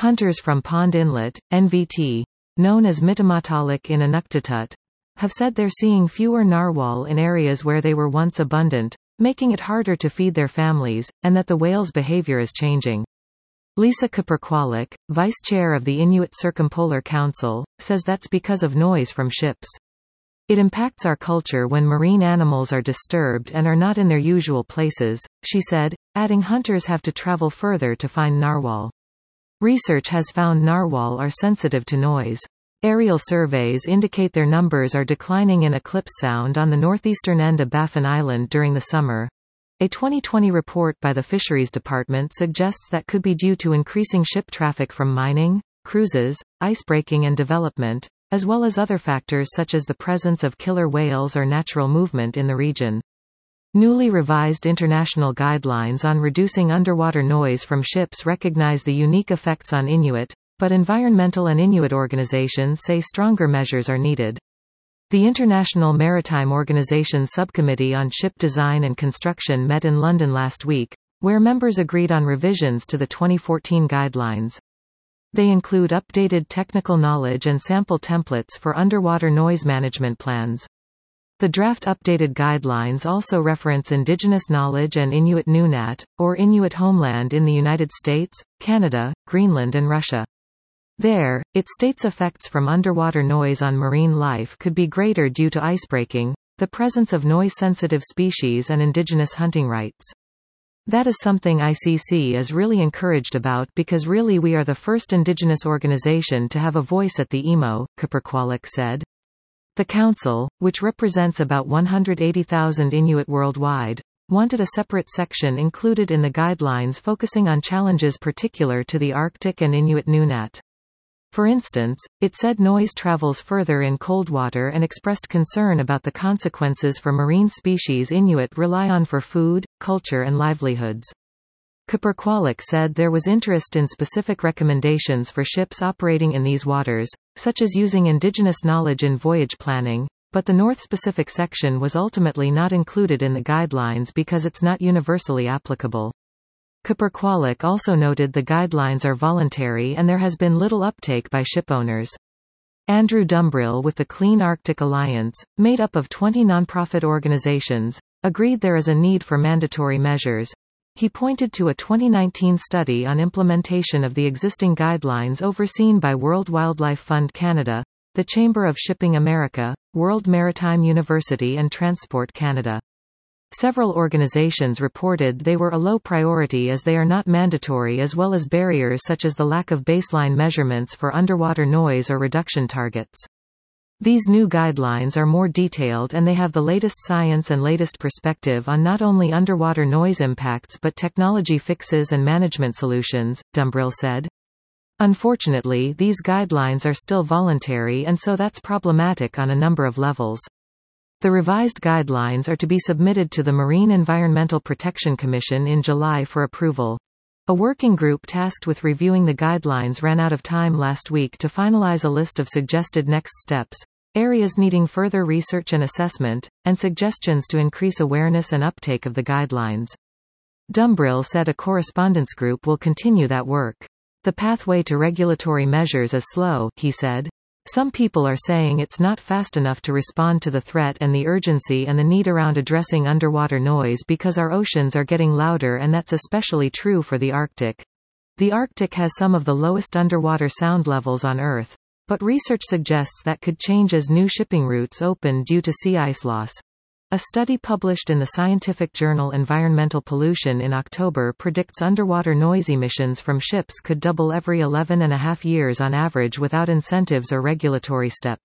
Hunters from Pond Inlet, NVT, known as Mitamatalik in Inuktitut, have said they're seeing fewer narwhal in areas where they were once abundant, making it harder to feed their families, and that the whale's behavior is changing. Lisa Kaperkwalik, vice chair of the Inuit Circumpolar Council, says that's because of noise from ships. It impacts our culture when marine animals are disturbed and are not in their usual places, she said, adding hunters have to travel further to find narwhal. Research has found narwhal are sensitive to noise. Aerial surveys indicate their numbers are declining in Eclipse Sound on the northeastern end of Baffin Island during the summer. A 2020 report by the Fisheries Department suggests that could be due to increasing ship traffic from mining, cruises, icebreaking and development, as well as other factors such as the presence of killer whales or natural movement in the region. Newly revised international guidelines on reducing underwater noise from ships recognize the unique effects on Inuit, but environmental and Inuit organizations say stronger measures are needed. The International Maritime Organization Subcommittee on Ship Design and Construction met in London last week, where members agreed on revisions to the 2014 guidelines. They include updated technical knowledge and sample templates for underwater noise management plans. The draft updated guidelines also reference Indigenous knowledge and Inuit Nunat, or Inuit homeland in the United States, Canada, Greenland and Russia. There, it states effects from underwater noise on marine life could be greater due to icebreaking, the presence of noise-sensitive species and indigenous hunting rights. That is something ICC is really encouraged about because really we are the first indigenous organization to have a voice at the IMO, Kaperkwalik said. The Council, which represents about 180,000 Inuit worldwide, wanted a separate section included in the guidelines focusing on challenges particular to the Arctic and Inuit Nunat. For instance, it said noise travels further in cold water and expressed concern about the consequences for marine species Inuit rely on for food, culture and livelihoods. Kaperkwalik said there was interest in specific recommendations for ships operating in these waters, such as using indigenous knowledge in voyage planning, but the North Pacific section was ultimately not included in the guidelines because it's not universally applicable. Kaperkwalik also noted the guidelines are voluntary and there has been little uptake by shipowners. Andrew Dumbrill with the Clean Arctic Alliance, made up of 20 nonprofit organizations, agreed there is a need for mandatory measures. He pointed to a 2019 study on implementation of the existing guidelines overseen by World Wildlife Fund Canada, the Chamber of Shipping America, World Maritime University and Transport Canada. Several organizations reported they were a low priority as they are not mandatory, as well as barriers such as the lack of baseline measurements for underwater noise or reduction targets. These new guidelines are more detailed and they have the latest science and latest perspective on not only underwater noise impacts but technology fixes and management solutions, Dumbrill said. Unfortunately, these guidelines are still voluntary and so that's problematic on a number of levels. The revised guidelines are to be submitted to the Marine Environmental Protection Commission in July for approval. A working group tasked with reviewing the guidelines ran out of time last week to finalize a list of suggested next steps, areas needing further research and assessment, and suggestions to increase awareness and uptake of the guidelines. Dumbrill said a correspondence group will continue that work. The pathway to regulatory measures is slow, he said. Some people are saying it's not fast enough to respond to the threat and the urgency and the need around addressing underwater noise because our oceans are getting louder, and that's especially true for the Arctic. The Arctic has some of the lowest underwater sound levels on Earth, but research suggests that could change as new shipping routes open due to sea ice loss. A study published in the scientific journal Environmental Pollution in October predicts underwater noise emissions from ships could double every 11.5 years on average without incentives or regulatory steps.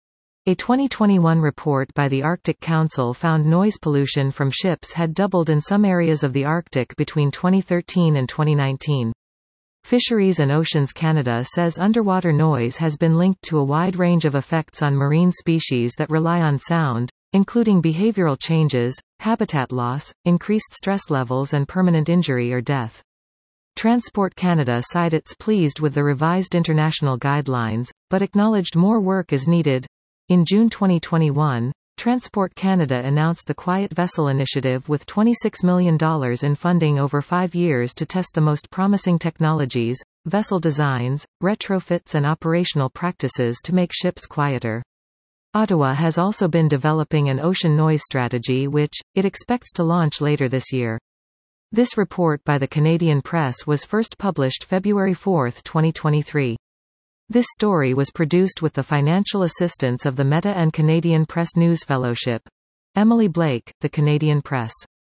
A 2021 report by the Arctic Council found noise pollution from ships had doubled in some areas of the Arctic between 2013 and 2019. Fisheries and Oceans Canada says underwater noise has been linked to a wide range of effects on marine species that rely on sound, including behavioral changes, habitat loss, increased stress levels and permanent injury or death. Transport Canada said it's pleased with the revised international guidelines, but acknowledged more work is needed. In June 2021, Transport Canada announced the Quiet Vessel Initiative with $26 million in funding over 5 years to test the most promising technologies, vessel designs, retrofits and operational practices to make ships quieter. Ottawa has also been developing an ocean noise strategy which, it expects to launch later this year. This report by the Canadian Press was first published February 4, 2023. This story was produced with the financial assistance of the Meta and Canadian Press News Fellowship. Emily Blake, The Canadian Press.